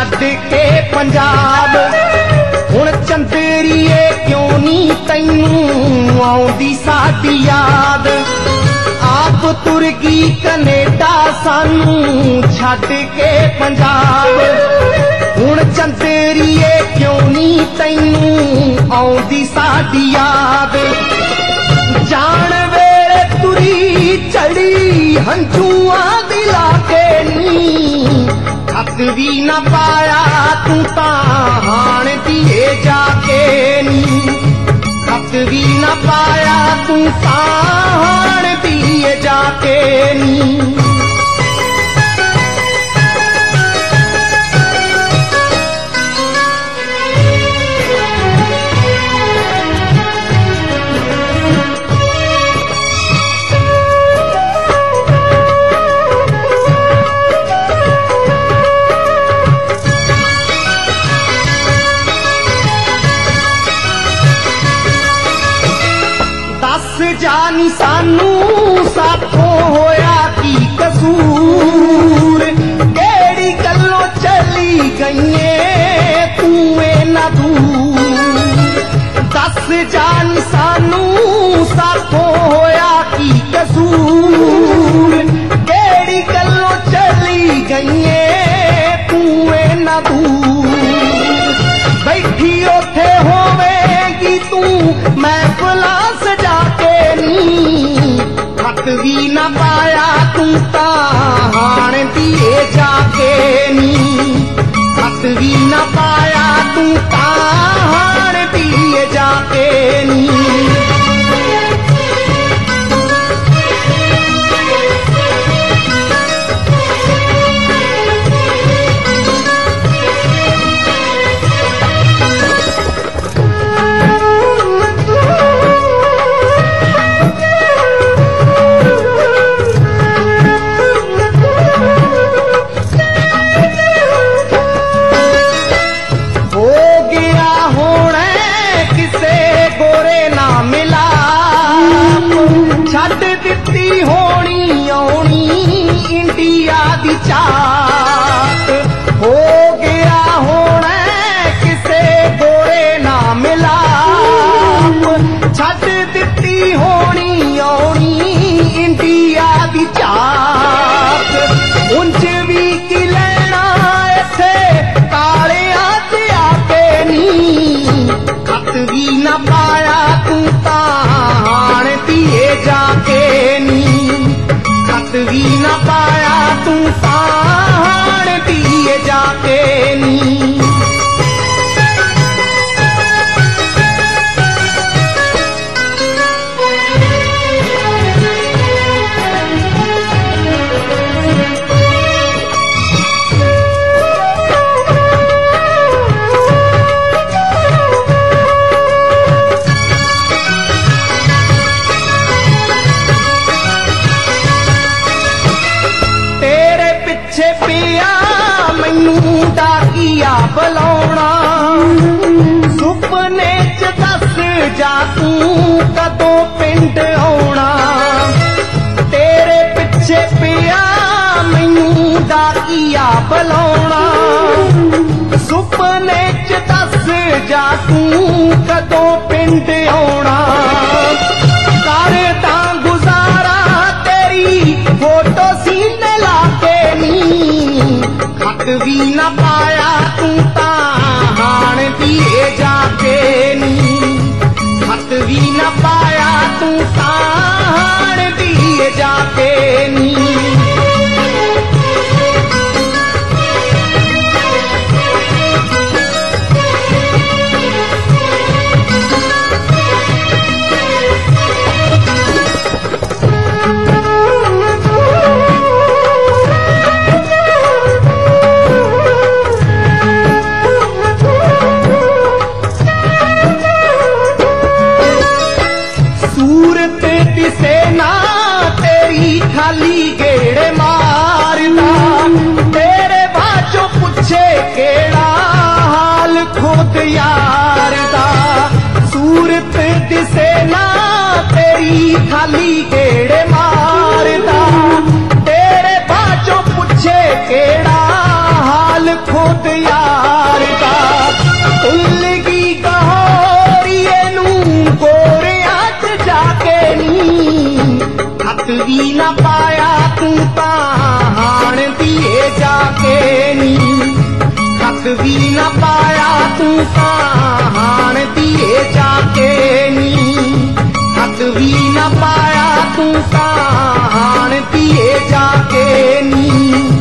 छड्ड के पंजाब हुण चंदेरीए क्यों नी तैनूं आउंदी साडी याद। आप तुर गई कनेडा सानूं छड्ड के पंजाब हुण चंदेरीए क्यों नी तैनूं आउंदी साडी याद। जान वेले तुरी चढ़ी हंझूआं दी लाके नी हथ भी न पाया तू तां हाण दिए जाके नी। हथ भी न पाया तू तां हाण दिए जाके नी। जानी सानू साथों होया की कसूर केड़ी गल्लों चली गईए तू ना दूर। दस जानी सानू साथों होया की कसूर केड़ी गल्लों चली गईए तू ना दूर। बैठी उथे होवेगी तू महफिलां सजा हथ भी न पाया तू तां हाण दिए जाके नी। हथ भी न पाया तू तां हाण दिए जाके नी। छड्ड दित्ती होनी आउणी इंडिया दी चाक। हो गया होना किसे गोरे ना मिला। छड्ड दित्ती होनी आउणी इंडिया दी चाक। उंज भी की लेना इत्थे कालियां ते आके नी। हथ भी न पाया तू तां हाण दिए जाके नी। हथ भी न पाया तू तां हाण दिए जाके नी। पिया मैनू डाकिया बुलाउणा सुपने च दस जा तू कदों पिंड आउणा। तेरे पिछे पिया मैनू डाकिया बुलाउणा सुपने च दस जा तू कदों पिंड आउणा। करदा गुजारा तेरी फोटो सीने लाके हथ भी न पाया तू तां हाण दिए जाके नी। हथ भी न पाया तू तां हाण दिए जाके नी। खाली गेड़े मारदा तेरे बाचो पुछे केड़ा हाल खुद यार दा। सूरत दिसे ना तेरी खाली गेड़े मारदा तेरे बाचो पुछे केड़ा हाल खुद यार ਭੁੱਲ ਗਈ ਗਹੋਰੀਏ ਨੂੰ ਗੋਰਿਆਂ 'ਚ ਜਾ ਕੇ ਨੀ ਹੱਥ ਵੀ ਨਾ ਪਾਇਆ ਤੂੰ ਤਾਂ ਹਾਣ ਧੀਏ ਜਾ ਕੇ ਨੀ ਹੱਥ ਵੀ ਨਾ ਪਾਇਆ ਤੂੰ ਤਾਂ ਹਾਣ ਧੀਏ ਜਾ ਕੇ ਨੀ ਹੱਥ ਵੀ ਨਾ ਪਾਇਆ ਤੂੰ ਤਾਂ ਹਾਣ ਧੀਏ ਜਾ ਕੇ ਨੀ